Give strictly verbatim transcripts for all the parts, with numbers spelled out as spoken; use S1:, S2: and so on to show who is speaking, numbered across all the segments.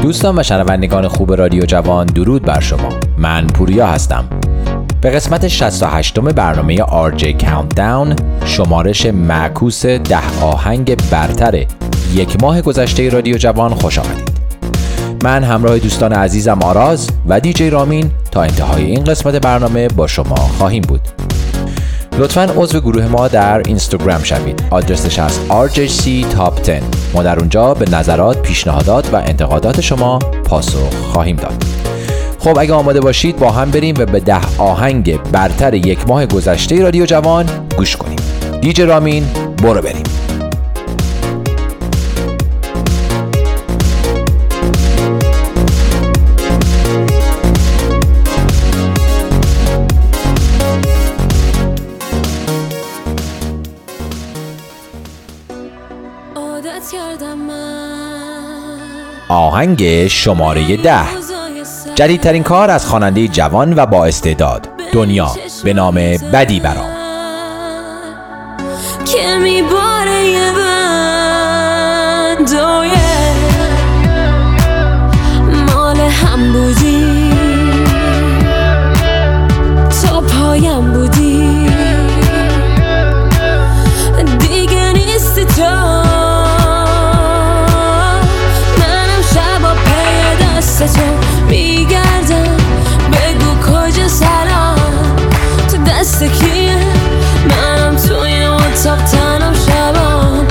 S1: دوستان و شنوندگان خوب رادیو جوان، درود بر شما. من پوریا هستم. به قسمت شصت و هشتم برنامه آر جی Countdown، شمارش معکوس ده آهنگ برتر یک ماه گذشته رادیو جوان خوش آمدید. من همراه دوستان عزیزم آراز و دیجی رامین تا انتهای این قسمت برنامه با شما خواهیم بود. لطفاً عضو گروه ما در اینستاگرام شوید. آدرسش هست آر جی سی تاپ ده. ما در اونجا به نظرات، پیشنهادات و انتقادات شما پاسخ خواهیم داد. خب اگه آماده باشید با هم بریم و به ده آهنگ برتر یک ماه گذشته رادیو جوان گوش کنیم. دیجی رامین برو بریم. آهنگ شماره ده، جدیدترین کار از خواننده جوان و با استعداد دنیا به نام بدی برام.
S2: که میباره یه بندویه مال هم بودی، تا پایم بودی، دیگه نیستی تو. تو میگردم بگو کجا سرم، تو دست کیه؟ منم توی اتاق تنم شبام.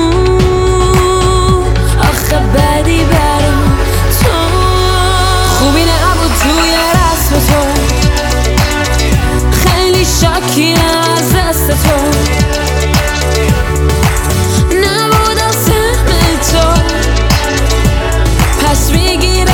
S2: آخه بدی برام تو، خوبی نبود توی رسم تو، خیلی شاکیم از دست تو، نبودم سهم تو، پس میگیرم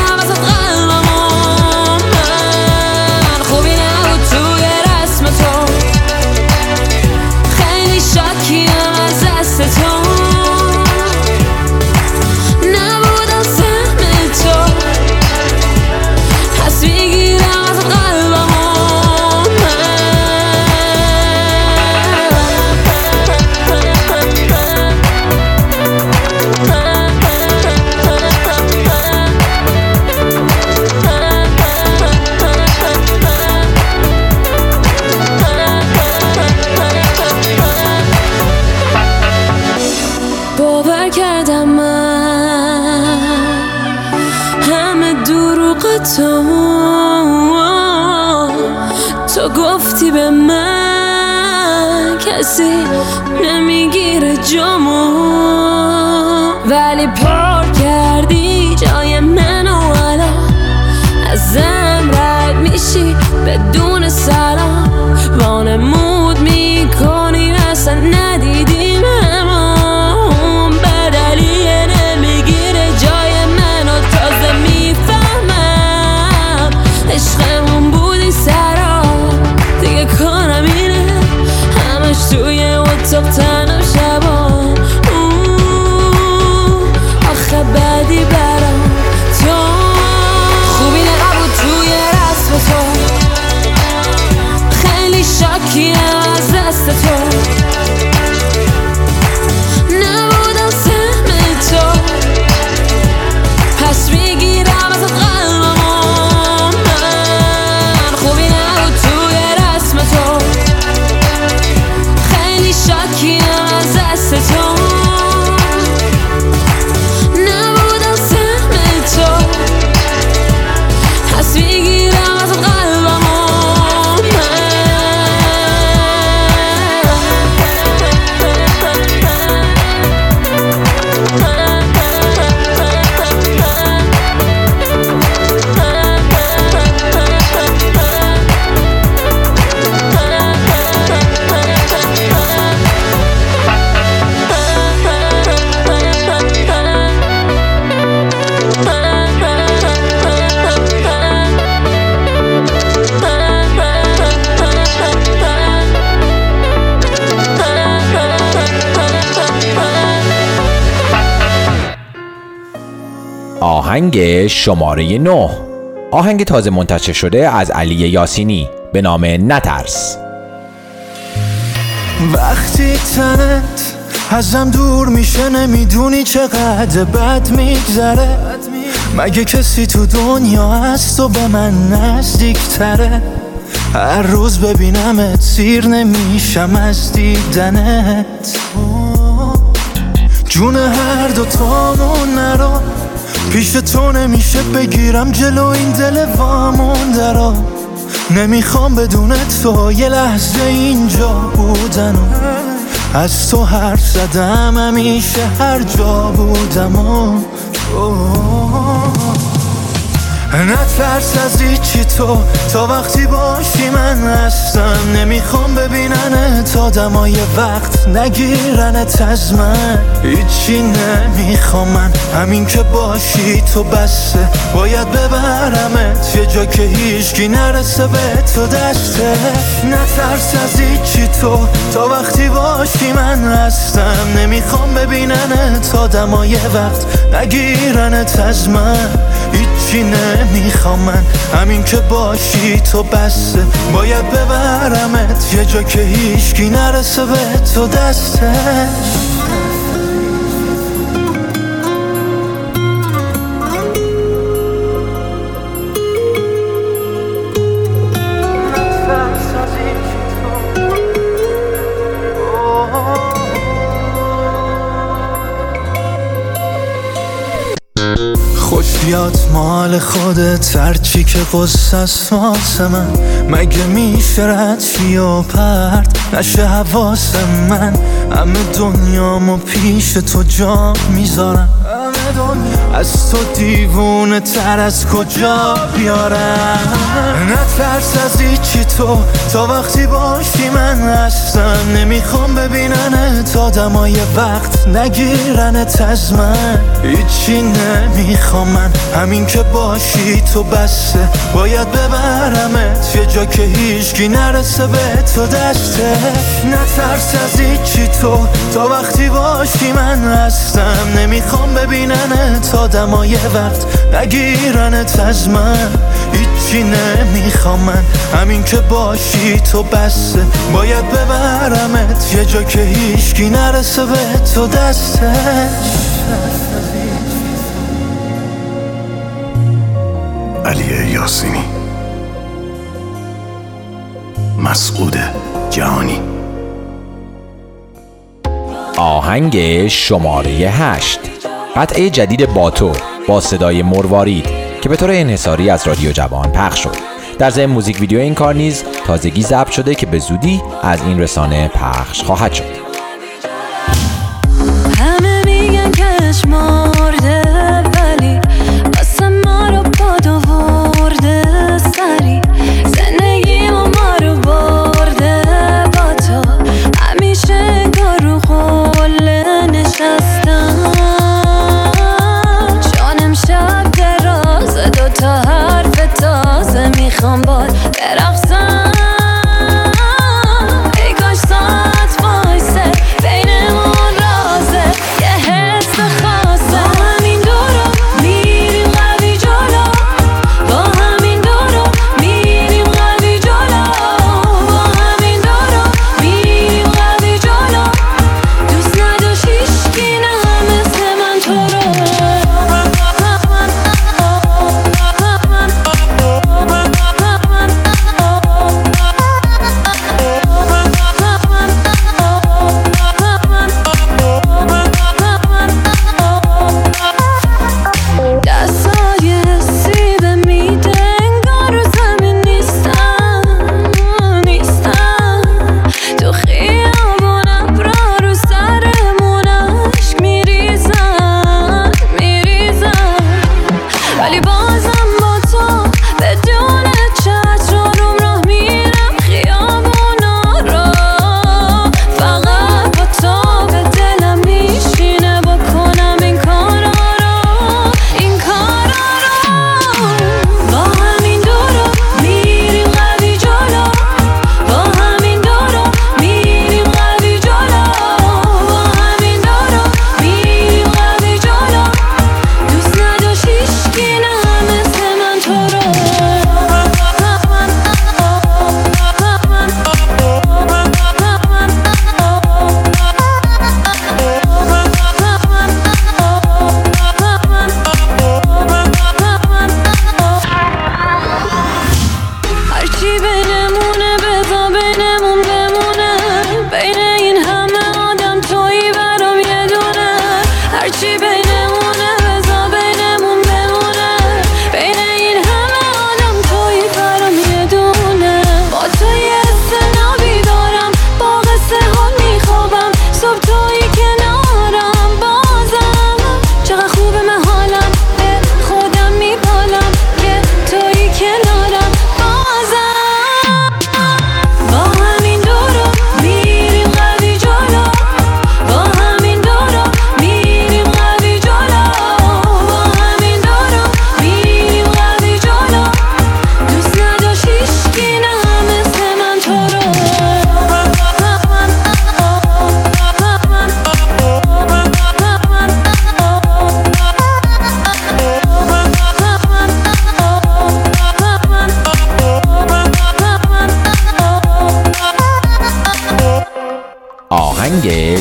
S2: تو تو گفتی به من کسی نمیگیره جامو، ولی پر کردی جای منو، الان ازم رد میشی بدون سلام، وانمود میکنی اصلا ندیدیم همون، بدلی نمیگیره جای منو، تازه میفهمم عشقمون بودی سرا، دیگه کارم اینه همش توی اتاق تنم شبام. آخه بدی برام تو، خوبی نبود توی رسم تو، خیلی شاکیم از دست تو، نبودم سهم تو، پس میگیرم از قلبم. من خوبی نبود توی رسم تو، خیلی شاکیم از دست تو، نبودم سهم تو، پس میگیرم از قلبم.
S1: آهنگ شماره نه، آهنگ تازه منتشر شده از علی یاسینی به نام نترس.
S3: وقتی تنت ازم دور میشه نمیدونی چقدر بد میگذره، مگه کسی تو دنیا هست تو به من نزدیکتره؟ هر روز ببینمت سیر نمیشم از دیدنت. جون هر دو تامون نرو، پیش تو نمیشه بگیرم جلو این دل وامونده رو. نمیخوام بدون تو یه لحظه اینجا بودن و از تو حرف زدم همیشه هر جا بودم و نترس از هیچی تو تا وقتی باشی من هستم. نمیخوام ببیننت آدمای وقت نگیرنت از من. هیچی نمیخوام من، همین که باشی تو بسه. باید ببرمت یه جا که هیچکی نرسه به تو دسته. نترس از هیچی تو تا وقتی باشی من هستم. نمیخوام ببیننت آدمای وقت نگیرنت از من. هیچی نمیخوام من، همین که باشی تو بسه. باید ببرمت یه جا که هیچکی نرسه به تو دسته. خوش بیاد مال خودت، هرچی که قصه است واسه من. مگه میشه رد شی و پرت نشه حواس من؟ همه دنیامو پیش تو جا میذارم. از تو دیوونه تر از کجا بیارم؟ نترس از هیچی تو تا وقتی باشی من هستم. نمیخوام ببیننت آدمای وقت نگیرنت از من. هیچی نمیخوام من، همین که باشی تو بسه. باید ببرمت یه جا که هیچکی نرسه به تو دسته. نترس از هیچی تو تا وقتی باشی من هستم. نمیخوام ببیننت آدمای وقت نگیرنت از من. هیچی نمیخوام من، همین که باشی تو بسه. باید ببرمت یه جا که هیچکی نرسه به تو دستش.
S4: علی یاسینی، مسعود جهانی.
S1: آهنگ شماره هشت، قطعه جدید با تو با صدای مروارید که به طور انحصاری از رادیو جوان پخش شد. در ضمن موزیک ویدیو این کار نیز تازگی ضبط شده که به زودی از این رسانه پخش خواهد شد.
S2: همه میگن کش مرده ولی واسه ما رو باد آورده سری. زندگی ما ما رو برده با تو، همیشه کار رو قله نشستم. چون امشب دراز دوتا حرف تازه میخوام باد برقصم. ای کاش ساعت وایسه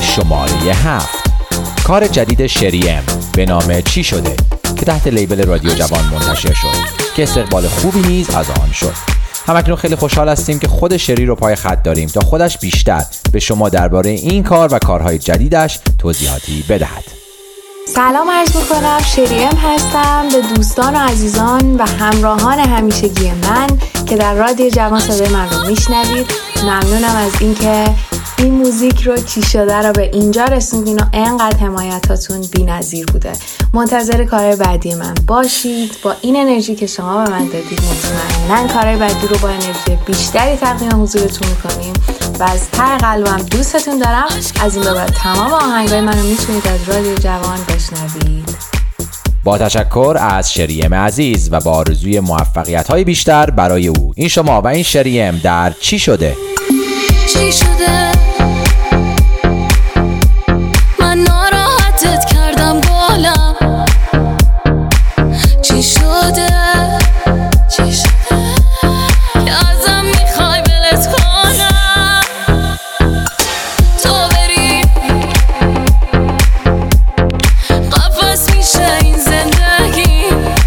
S1: شماره هفت، کار جدید شری ام به نام چی شده که تحت لیبل رادیو جوان منتشر شد که استقبال خوبی نیز از آن شد. همکنون خیلی خوشحال هستیم که خود شری رو پای خط داریم تا خودش بیشتر به شما درباره این کار و کارهای جدیدش توضیحاتی بدهد.
S5: سلام عرض میکنم، شری ام هستم. به دوستان و عزیزان و همراهان همیشگی من که در رادیو جوان صدای من رو میشنوید ممنونم از اینکه این موزیک رو چی شده رو به اینجا رسوندین و انقدر حمایتاتون بی‌نظیر بوده. منتظر کارهای بعدی من باشید. با این انرژی که شما به من دادید مطمئناً کارهای بعدی رو با انرژی بیشتری تقدیم حضورتون میکنیم و از ته قلبم دوستتون دارم. از این به بعد تمام آهنگای منو میتونید از رادیو جوان بشنوید.
S1: با تشکر از شری ام عزیز و با آرزوی موفقیت‌های بیشتر برای او، این شما و این شری ام در چی شده.
S2: چی شده؟ من ناراحتت کردم بالم. چی شده؟ چی شده؟ که ازم میخوای ولت کنم تو بری قفس میشه این زندگی.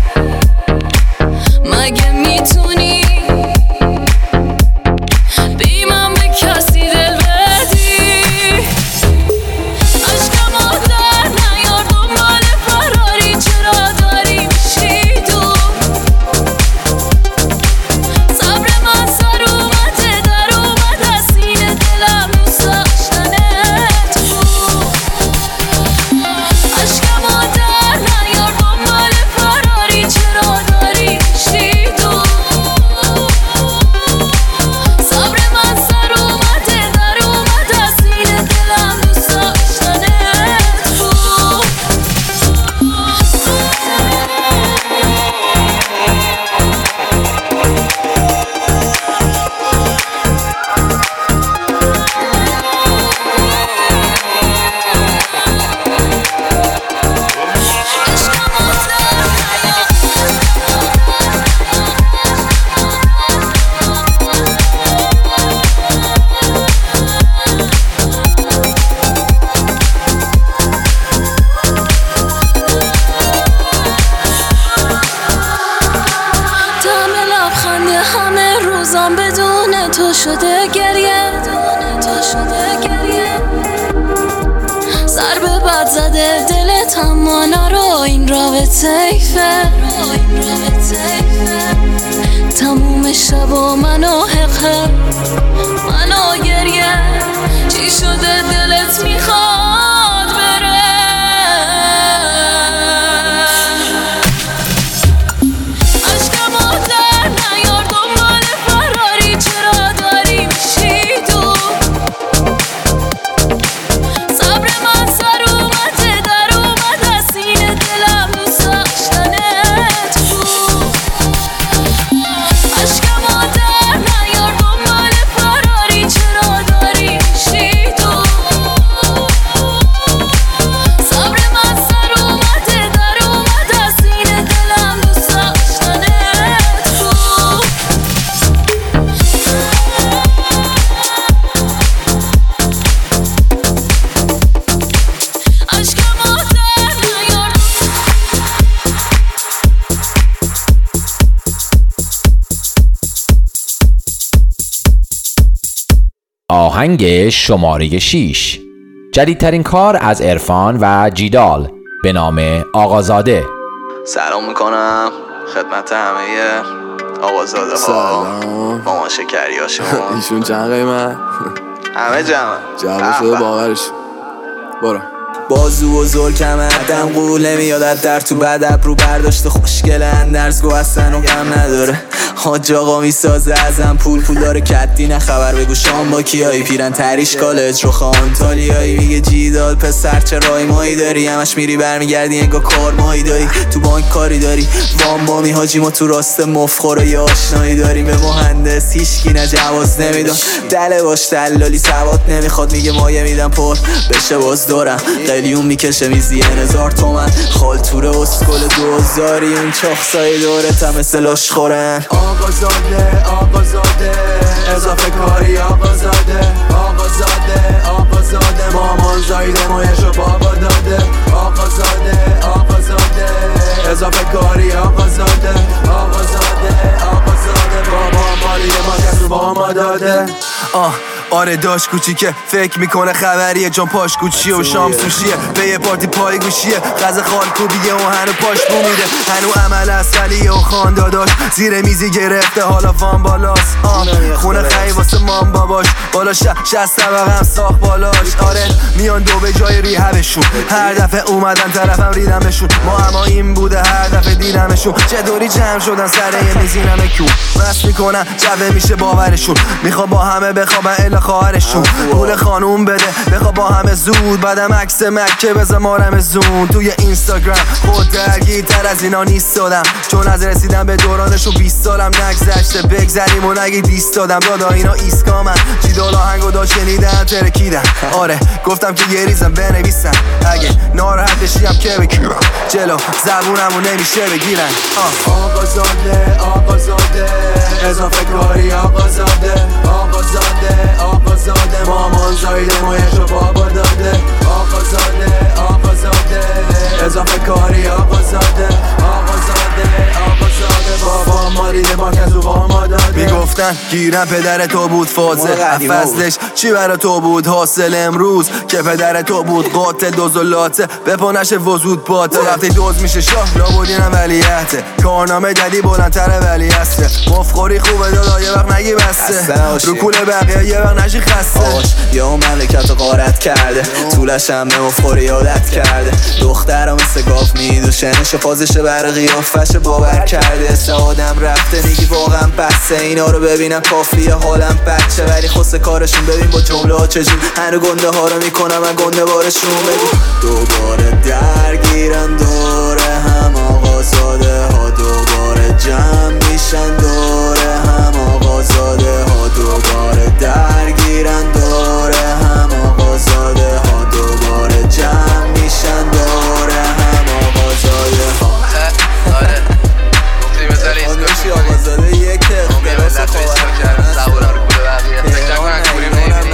S2: مگه میتونی بی من به کسی دل بدی؟ عشقم رو در نیار دنبال فراری، چرا داری میشی دور؟ صبر من سر اومده در اومد از سینه، دلم دوست داشتنت بود. عشقم رو در نیار دنبال فراری، چرا داری میشی دور؟ صبر من سر اومده در اومد از سینه، دلم دوست داشتنت بود. دم لبخند همه روزم بدون تو شده گریه، تو شده گریه. ضربه بد زده دلت اما نرو، این رابطه ایفه، تموم شب و منو حقه منو گریه. چی شده دلت میخواد بره؟ عشقم رو در نیار دنبال فراری، چرا داری میشی دور؟ صبر من سر اومده در اومد از سینه، دلم دوست داشتنت بود. عشقم رو در نیار دنبال فراری، چرا داری میشی دور؟ صبر من سر اومده در اومد از سینه، دلم دوست داشتنت بود. عشقم رو در نیار.
S1: آهنگ شماره شش، جدیدترین کار از عرفان و جیدال به نام آقازاده.
S6: سلام میکنم خدمت همه آقازاده ها،
S7: سلام
S6: مامان شکری ها شما.
S7: ایشون چند قیمت؟
S6: همه جمع
S7: جواب شده باورشون. برو.
S6: بازو و زل کمه دم قوله میادت در تو بدب رو برداشته خوشگله اندرز گو اصلا و غم نداره. حاج آقا میسازه ازم پول پول داره کدی نه خبر بگو شام با کیایی پیرن تریش کالج رو خان تالیایی. میگه جیدال پسر چه رای مایی داری همش میری برمیگردی انگار کار مایی داری تو بانک کاری داری وام بامی حاجی ما تو راست مفخور یا آشنایی داریم به مهندس هیچکی نه جواز نمیدن دله باش دلالی سواد نمیخواد میگه مایه میدم پر بشه باز دارم قلیون میکشه میزی هزار تومن خالتور اسکل دوزاری اون چاخسای دورت هم مثل لاش خورن
S7: آقا زاده آقا زاده اضافه کاری آقا زاده آقا زاده آقا زاده مامان زایده مایشو بابا داده آقا زاده آقا زاده اضافه کاری آقا زاده آقا زاده آقا زاده بابا مالی ما کسو با ما داده آه آره داشت کوچیکه فکر میکنه خبریه جان پاش کوچیه و شام سوشیه به یه پارتی پای گوشیه غذا خال کوبیه و هنو پاش بو میده هنو عمل اصلیه و خانداداش زیر میزی گرفته حالا وان بالاست آه خونه خیلی واسه مام باباش بالا ش شست طبقم ساخت بالاش آره میان دو به جای ریهبشون هر دفعه اومدن طرفم ریدمشون ما اما این بوده هر دفعه دیدمشون چطوری جمع شدن سر یه میزینم کیو مست میکنن جوه میشه باورشون میخوا با همه بخوابن الا خواهرشون پول خانوم بده بخوا با همه زود بعدم عکس مکه بزن مارم زون توی اینستاگرام خود درگیرتر از اینا نیست دادم چون از رسیدم به دورانشو بیست سالم نگذشته بگذریم و نگی دیست دادم دادا اینا ایسکامن جیدال آهنگو دا شنیدن ترکیدن آره گفتم که یه ریزم بنویسم اگه ناراحت بشیم که بگیرم جلو زبونمو نمیشه بگیرن آقا زاده آقا زاده اضافه کاری آقا زاده آقا زاده آقا زاده مامان زایده مایشو بابا داده آقا زاده آقا زاده اضافه کاری آقا زاده آقا زاده آقا زاده بابا ماریده با کسو با ما داده میگفتن گیرم پدر تو بود فازه فصلش چی برا تو بود حاصل امروز که پدر تو بود قاتل دوزولاته به پانش وزود باته وقتی دوز میشه شاه لابودینم ولیعته کارنامه جدی بلندتر ولی هسته مفخوری خوبه دادا یه وقت نگی بسته رو کول بقیه یه وقت نشی خسته
S6: یا اون مملکت رو غارت کرده طولش هم به مفخوری عادت کرده دخترم مثل گاف میدوشه نشه فازشه بر قیافش باور کرده سه آدم رفته میگی واقعا بسته اینا رو ببینم کافیه حالم بچه ولی خسته کارشون ببین با جمله ها چجور هنو گنده ها رو میکنم من گنده بارشون بگو دوباره درگیرن دوره هم آقا زاده ها دوباره جمع میشن دوره هم آقا زاده ها دوباره درگیرن دوره هم آقا زاده ها دوباره جمع میشن دوره هم آقا زاده ها
S7: آره گفتی مثل ایسکوشی
S6: آقا زاده یک اختلاس خواهر
S7: زبورا رو کوله بقیه فکر نکنن کولی نمیبینی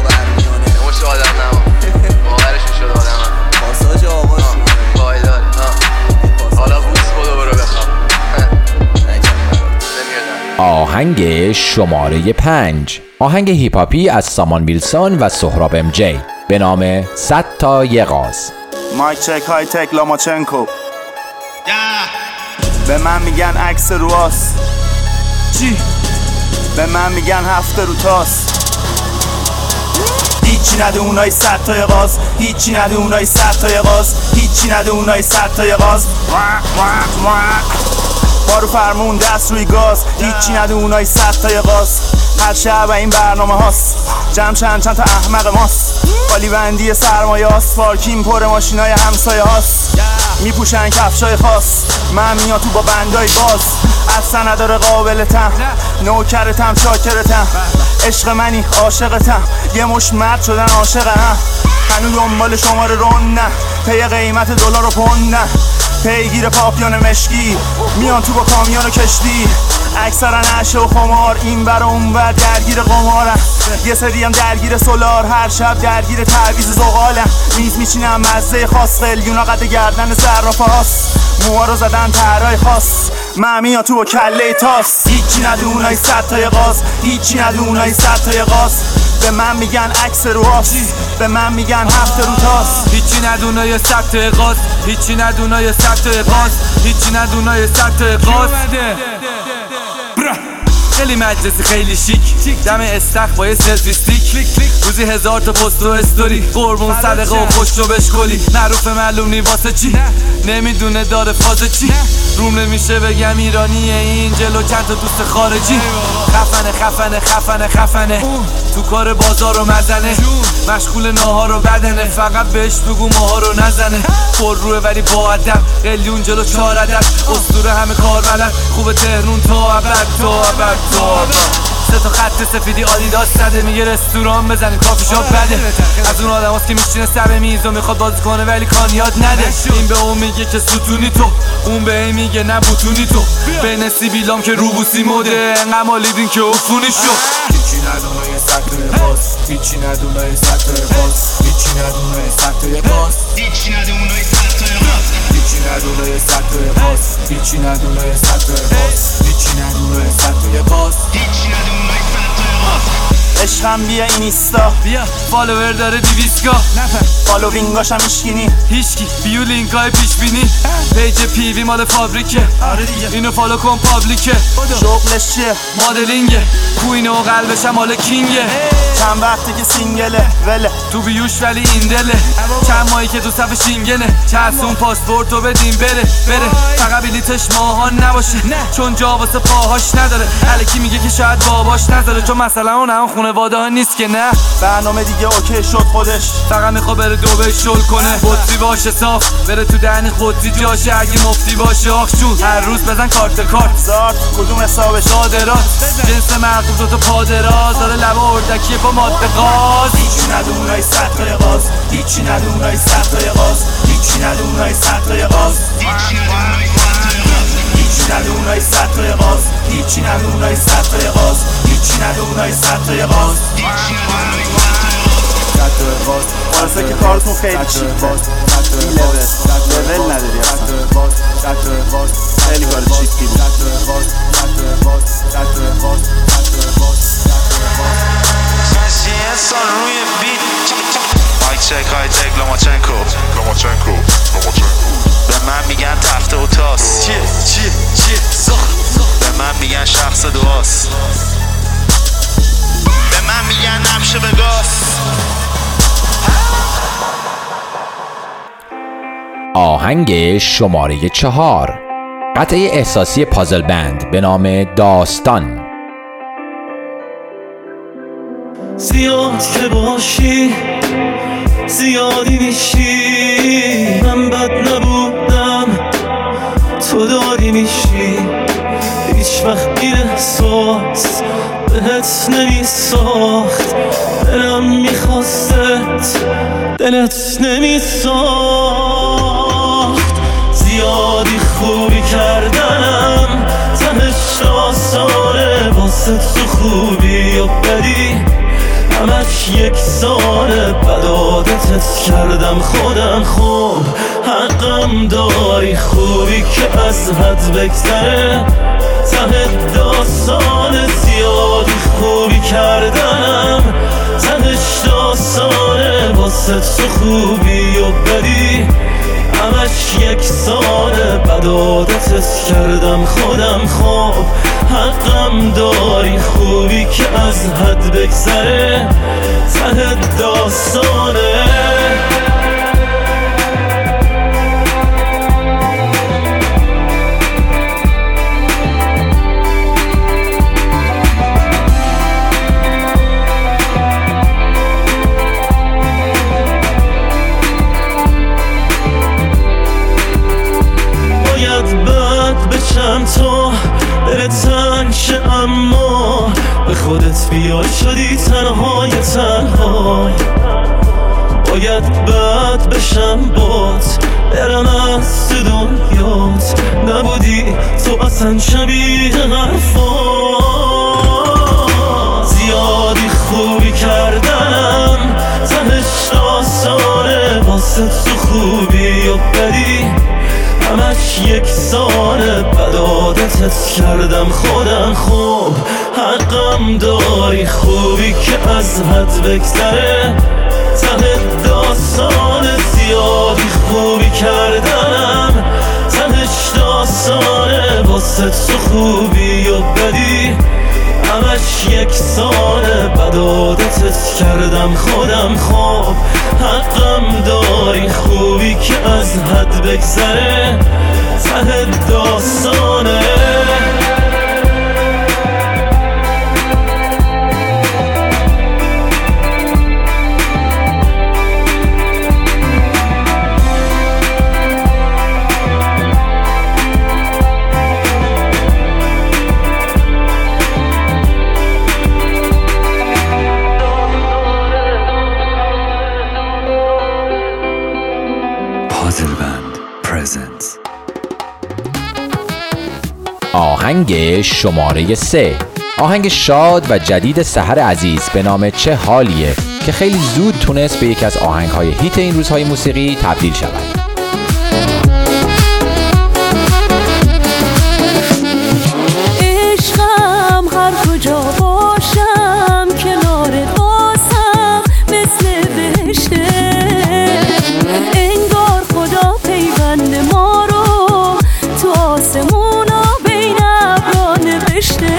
S7: نموش آدم نما باورشون شد آدم هم
S6: پاساج آقاشون
S7: پایداری حالا بوس خودو برو بخواب
S1: آهنگ شماره پنج آهنگ هیپاپی از سامان ویلسون و سهراب ام جی به نام صد تا یه غاز.
S8: مایک چک های تک لاماچنکو به من میگن عکس رواس چی؟ به من میگن هفته رو تاس هیچی نده اونای صد تا یه غاز هیچی نده اونای صد تا یه غاز هیچی نده اونای صد تا یه غاز بارو فرمون دست روی گاز هیچی نده اونای صد تا یه غاز هر شب این برنامه هاست جمع چند چند تا احمق ماست خالی بندی سرمایه هاست پارکین پر ماشینای همسایه هاست میپوشن کفشای خاص من میاد تو با بندای باز اصلا نداره قابلتم نوکرتم شاکرتم عشق منی عاشقتم یه مش مرد شدن عاشقم هنو دنبال شماره رون نه پی قیمت دلار و پوند نه پیگیر پاپیون مشکی میان تو با کامیون و کشتی اکثرا نشه و خمار این بر اون بر درگیر قمارم یه سری هم درگیر سولار هر شب درگیر تعویض زغالم میز میچینم مزه خاص قلیونا قد گردن زرافه هاست موها رو زدن طرای خاص من میان تو با کله تاس هیچی نده اونای صد تا یه غاز هیچی نده اونای صد تا یه غاز به من میگن عکس رو آسی به من میگن هفته رو تاس
S9: هیچی ندونای صد تا یه غاز هیچی ندونای صد تا یه غاز هیچی ندونای صد تا یه غاز خیلی مجلسی خیلی شیک دم استخ با یه سلفی استیک روزی هزار تا پست و استوری قربون صدقه و خوش رو بشکلی معروف معلوم نی واسه چی نمیدونه داره فاز چی روم نمیشه بگم ایرانیه این جلو چند تا دوست خارجی خفنه خفنه خفنه خفنه تو کار بازار و مزنه مشغول ناهار و بدنه فقط بهش بگو ماها رو نزنه پر روه ولی با ادب قلیون جلو چهار عدد اسطوره همه کار بلد خوبه تهرون تا ابد تا ابد تا ابد سه تا خط سفیدی آدیداس زده، میگه رستوران بزنیم کافی شاپ بده. از اون آدم هست که میشینه سر میز و میخواد بازی کنه ولی کان یاد نده. این به اون میگه که ستونی تو، اون به این میگه نه بوتونی تو. بین سیبیلام که روبوسی مده، انقدر مالیدین که افونی شد.
S7: هیچی ندونه یه سطح باز، هیچی ندونه یه سطح باز، هیچی ندونه یه سطح باز، هیچی ندونه یه سطح باز، هیچی ندونه یه سطح باز، هیچی ندونه یه سطح باز، هیچی ندونه یه سطح باز، هیچی ندونه یه سطح باز.
S8: عشقم بیا اینیستا،
S9: بیا فالوور داره دیویسکا،
S8: فالوینگاش هم ایشگینی
S9: هیچکی بیو لینکای پیش بینی. پیج پیوی مال فابریکه، اینو فالو کن پابلیکه.
S8: شغلش چیه؟
S9: مدلینگه، کوینه و قلبش هم مال کینگه.
S8: چند وقتی که سینگله وله
S9: تو بیوش ولی این دله، چند ماهی که تو صف شینگنه. چسون پاسپورتو بدیم بره بره، فقط بلیتش ماهان نباشه چون جا واسه پاهاش نداره. الکی میگه که شاید باباش نذاره چون مثلا اون هم خونواده ها نیست که نه.
S8: برنامه دیگه اوکی شد خودش،
S9: فقط میخوا بره دوبه شل کنه. بطری باشه صاف بره تو دهنی خودی جاشه، اگه مفتی باشه آخشون هر روز بزن کارت کارت
S8: زارت کدوم حسابش
S9: صادرات. جنس مرکوب دو تا پادراز داره لبه اردکیه با ماده غاز.
S7: هیچی ندونه سطح غاز، هیچی ندونه سطح غاز، هیچی ندونه سطح غاز، هیچی ندونه سطح غاز، هیچی ندونه سطح غاز، هیچی ندونه سطح غاز،
S8: سطح غاز. واسه که کارتون خیلی چیپ باز، این لول لول نداری اصلا، خیلی کار چیپی بود.
S10: یه سال روی بیت مایک چک های تک لوماچنکو لوماچنکو لوماچنکو به من میگن تخت و تاس، چیه چیه چیه زخ به من میگن شخص دواست، به من میگن نمشه به گاس.
S1: آهنگ شماره چهار، قطعه احساسی پازل بند به نام داستان.
S3: زیاد که باشی زیادی میشی، من بد نبودم تو داری میشی. هیچ وقت این احساس بهت نمیساخت، دلم میخواست دلت نمیساخت. زیادی خوبی کردنم تهش آسانه، واسه تو خوبی و بدی همش یک سانه. بد عادتت کردم خودم، خوب حقم داری خوبی که از حد بگذره ته داستانه. زیادی خوبی کردنم تهش داستانه، واسه تو خوبی و بدی همش یک سانه. بد عادتت کردم خودم، خوب حقم داری خوبی که از حد بگذره ته داستانه. تو دل تنگ شه اما به خودت بیای، شدی تنهای تنهای. باید بد بشم بات برم از تو دنیات، نبودی تو اصلا شبیه حرفات. زیادی خوبی کردم تهش آسانه، واسه تو خوبی و بدی همش یک سانه. بد عادتت کردم خودم، خوب حقم داری خوبی که از حد بگذره ته داستانه. زیادی خوبی کردم تهش داستانه، واسه تو خوبی و بدی همش یک سانه. بد عادتت کردم خودم، خوب حقم داری خوبی که از حد بگذره ته داستانه.
S11: هوشمند پرزنتس.
S1: آهنگ شماره سه، آهنگ شاد و جدید سحر عزیز به نام چه حالیه که خیلی زود تونست به یکی از آهنگ‌های هیت این روزهای موسیقی تبدیل شود.
S2: عشقم هر کجا باشم کنار واسم مثل بهشته، انگار خدا پیوند ما رو تو آسمونا بین ابرا نوشته.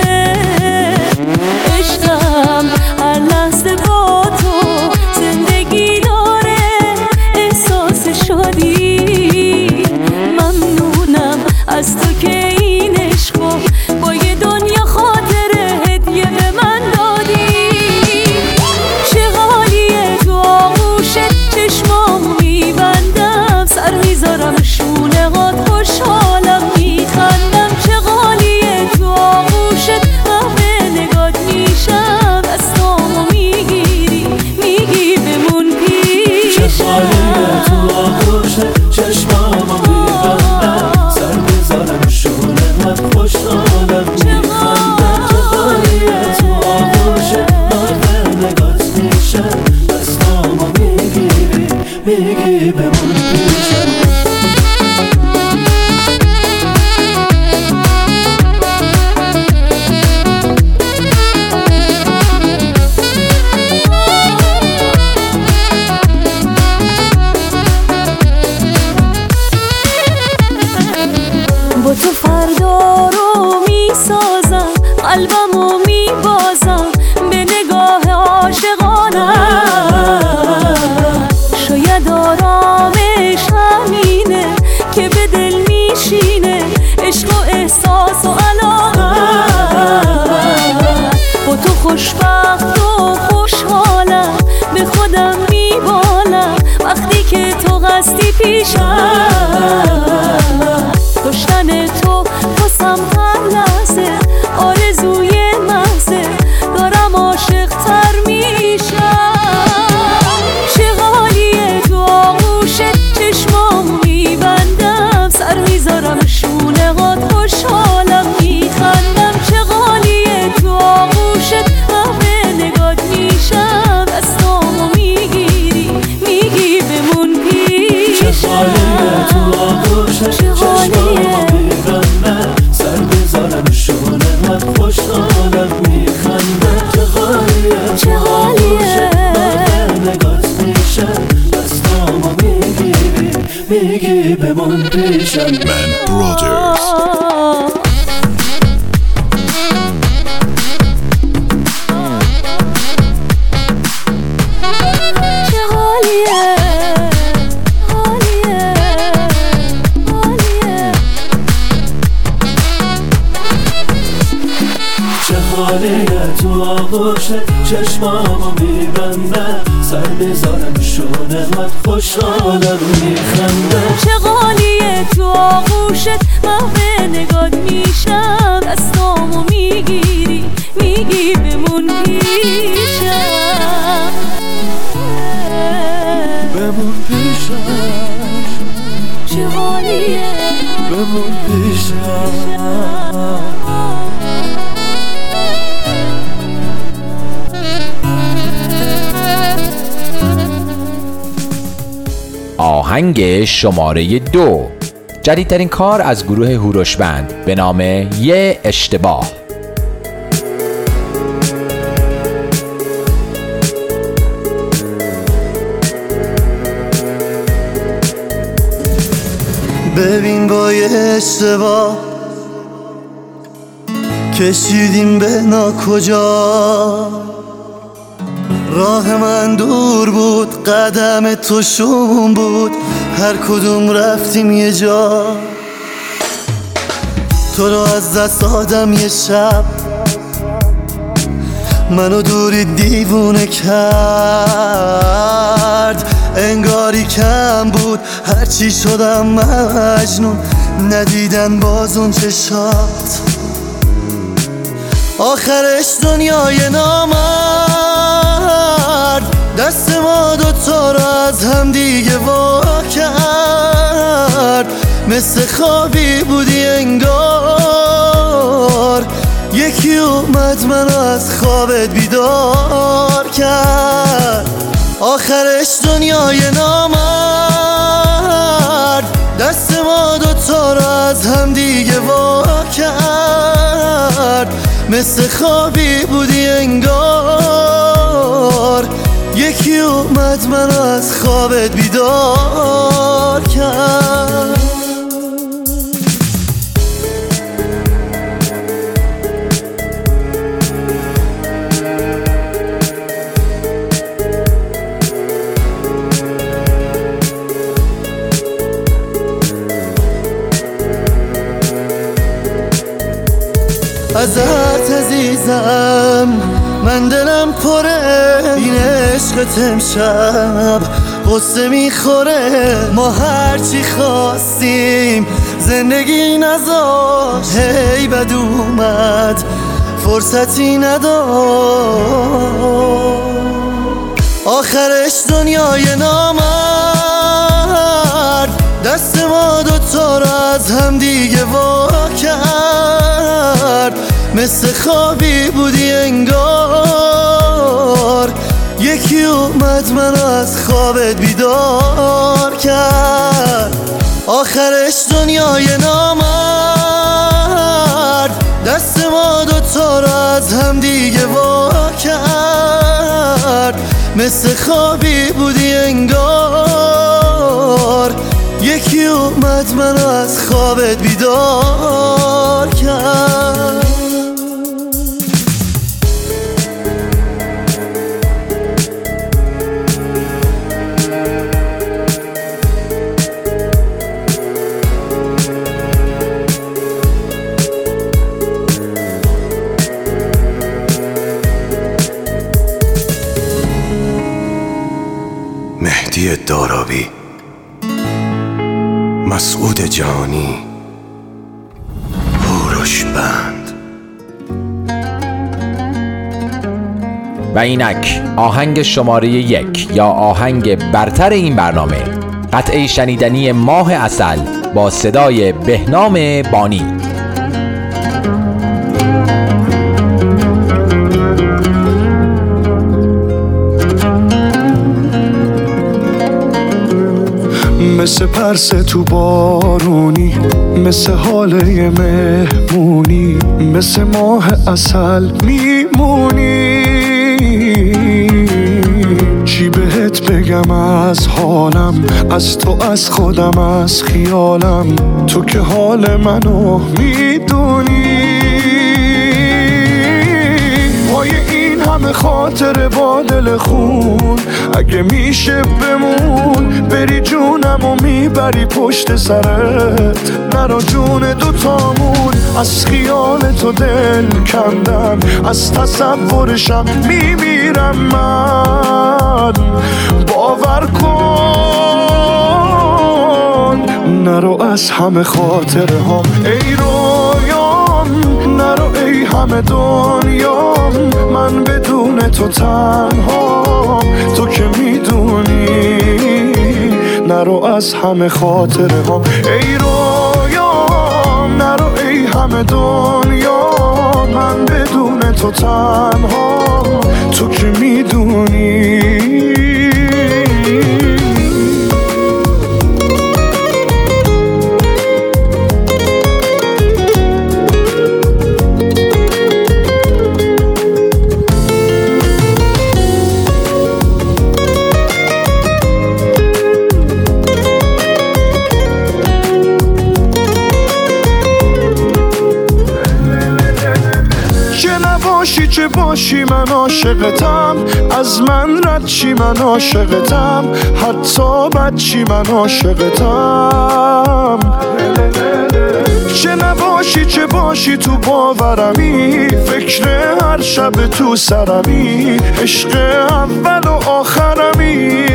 S2: عشقم هر لحظه با تو زندگی داره احساس شادی، ممنونم از تو که این عشقو با یه دنیا خاطره هدیه به من دادی. چه حالیه تو آغوشت چشمامو میبندم، سر میذارم شونه هات خوشحالم میخندم. چه حالیه تو آغوشت محو نگات میشم، دستامو میگیری میگی بمون پیشم.
S3: چه حالیه تو آغوشت چشمامو میبندم، سر میذارم شونه هات خوشحالم میخندم. چه حالیه تو آغوشت محو نگات میشم، دستامو میگیری میگی بمون پیشم.
S2: با تو فردا رو میسازم، قلبمو میبازم به نگاه عاشقانم. شاید آرامش همینه که به دل میشینه عشق و احساس و علاقم. با تو خوشبخت و خوشحالم، به خودم میبالم وقتی که تو هستی پیشم. داشتن تو واسم هر لحظه آرزوی محضه، دارم عاشق تر میشم. چه حالیه تو آغوشت چشمامو میبندم، سر میذارم شونه هات خوشحالم میخندم. چه حالیه تو آغوشت محو نگات میشم، دستامو میگیری میگی بمون پیشم.
S3: چه حالیه تو آغوشت چشمامو میبندم، سر میذارم شونه هات خوشحالم میخندم. چه حالیه
S2: چه حالیه
S3: محو نگات میشم، دستامو میگیری میگی بمون پیشم.
S4: من برادرز.
S2: چه حالیه حالیه حالیه.
S3: چه حالیه تو آغوشت چشمامو میبندم، سر میذارم شونه هات خوشحالم میخندم.
S2: چه حالیه تو آغوشت محو نگات میشم، دستامو میگیری میگی بمون پیشم.
S3: بمون پیشم،
S2: چه حالیه
S3: بمون پیشم.
S1: آهنگ شماره دو، جدیدترین کار از گروه هوشمند به نام یه اشتباه.
S12: ببین با یه اشتباه کشیدیم به ناکجا، راه من دور بود قدم تو شوم بود، هر کدوم رفتیم یه جا. تو رو از دست آدم یه شب، منو دوری دیوونه کرد. انگاری کم بود هرچی شدم مجنون، ندیدن باز اون چشات. آخرش دنیای نامرد دست ما دوتا رو از هم دیگه وا کرد. مثل خوابی بودی انگار، یکی اومد منو از خوابت بیدار کرد. آخرش دنیای نامرد دست ما دوتا رو از هم دیگه وا کرد. مثل خوابی بودی انگار، یکی اومد منو از خوابت بیدار کرد. ازت عزیزم من دلم پره، این عشقت امشب قصه میخوره. ما هرچی خواستیم زندگی نذاشت، هی بد اومد فرصتی نداشت. آخرش دنیای نامرد دست ما دوتا رو از هم دیگه وا کرد. مثل خوابی بودی انگار، یکی اومد منو از خوابت بیدار کرد. آخرش دنیای نامرد دست ما دوتا رو از هم دیگه وا کرد. مثل خوابی بودی انگار، یکی اومد منو از خوابت بیدار کرد.
S4: مهدی دارابی، مسعود جانی، هوروش بند.
S1: و اینک آهنگ شماره یک یا آهنگ برتر این برنامه، قطعه شنیدنی ماه عسل با صدای بهنام بانی.
S11: مثل پرسه تو بارونی، مثل حاله مهمونی، مثل ماه عسل میمونی. چی بهت بگم از حالم، از تو، از خودم، از خیالم، تو که حال منو میدونی. وای این همه خاطر با دل خون، اگه میشه بمون، بری جونمو میبری پشت سرت، نرو جون دوتامون. از خیال تو دل کندم، از تصورشم میمیرم من. باور کن نرو از همه خاطره هم ای رویام، نرو ای همه دنیام، من بدون تو تنها، تو که میدونی. نرو از همه خاطره هم ای رویام، نرو ای همه دنیا، من بدون تو تنها، تو که میدونی. چه باشی من عاشقتم، از من رد چی من عاشقتم، حتی بد چی من عاشقتم. چه نباشی چه باشی تو باورمی، فکر هر شب تو سرمی، عشق اول و آخرمی.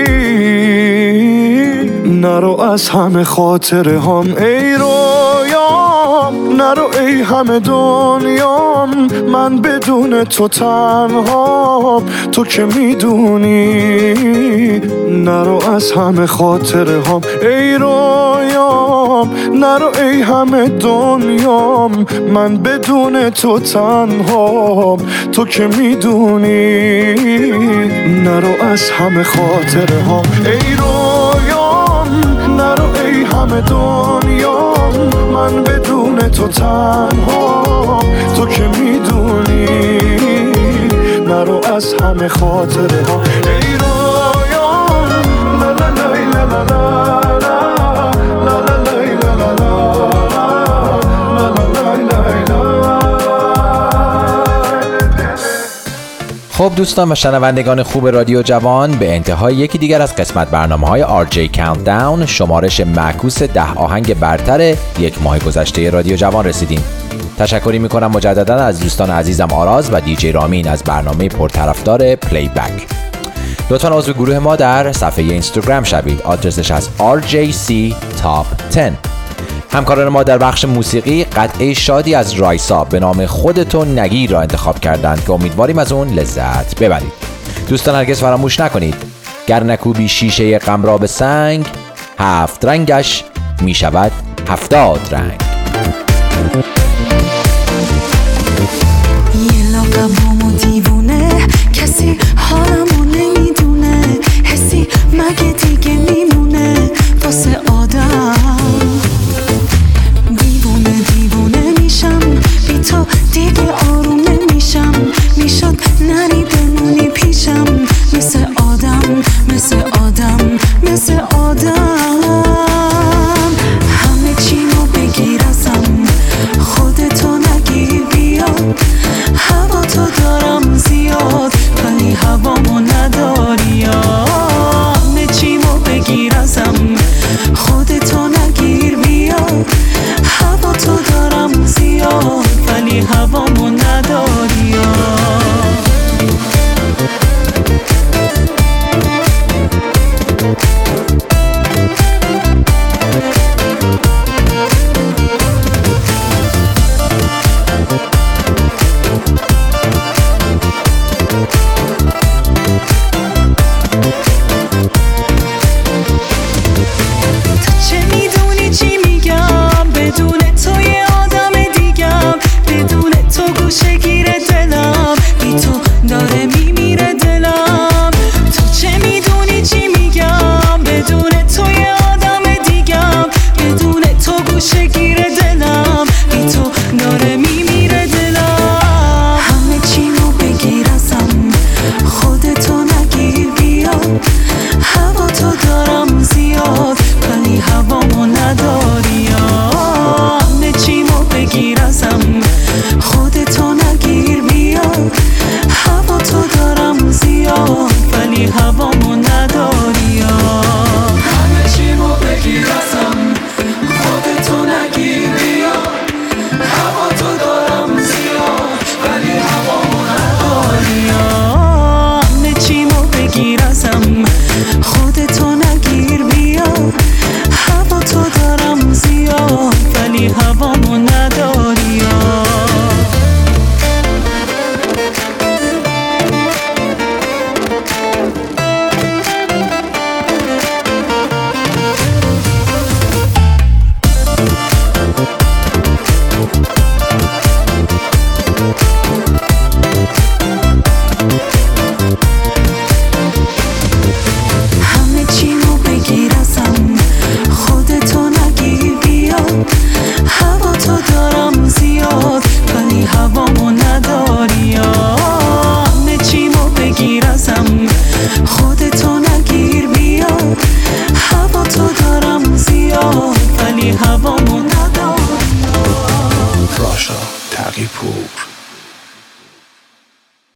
S11: نرو از همه خاطره هم ای رویام، نرو ای همه دنیام، من بدون تو تنها، تو که میدونی. نرو از همه خاطره هم ای رویام، نرو ای همه دنیام، من بدون تو تنهام. تو که میدونی نرو از همه خاطره ها ای رویام، نرو ای همه دنیام، من بدون تو تنهام. تو که میدونی نرو از همه خاطره ها ای رویام. لا لا لا لا لا
S1: خب دوستان و شنوندگان خوب رادیو جوان، به انتهای یکی دیگر از قسمت برنامه‌های آر جی Countdown، شمارش معکوس ده آهنگ برتر یک ماه گذشته رادیو جوان رسیدیم. تشکری میکنم مجددا از دوستان عزیزم آراز و دیجی رامین از برنامه پرطرفدار پلی بک. لطفاً عضو گروه ما در صفحه اینستاگرام شوید، آدرسش از آر جی سی تاپ ده. همکاران ما در بخش موسیقی قطعه شادی از رایسا به نام خودتون نگیر را انتخاب کردند که امیدواریم از اون لذت ببرید. دوستان هرگز فراموش نکنید گر نکوبی شیشه غم را به سنگ، هفت رنگش می شود هفتاد رنگ.
S2: یه لاغبامو دیوونه، کسی حالمو نمیدونه، حسی مگه دیگه میمونه واسه آدم. دیوونه دیوونه میشم بی تو دیگه آروم نمیشم، میشد نری بمونی پیشم، مثل آدم مثل آدم مثل آدم. همه چیمو بگیر ازم، خودتو نگیر بیاد، هوا تو دارم زیاد ولی هوامو نداری. همه چیمو بگیر ازم، خودتو نگیر بیاد، هوا تو دارم زیاد ولی هوامو نداری.
S3: راشا تقی پور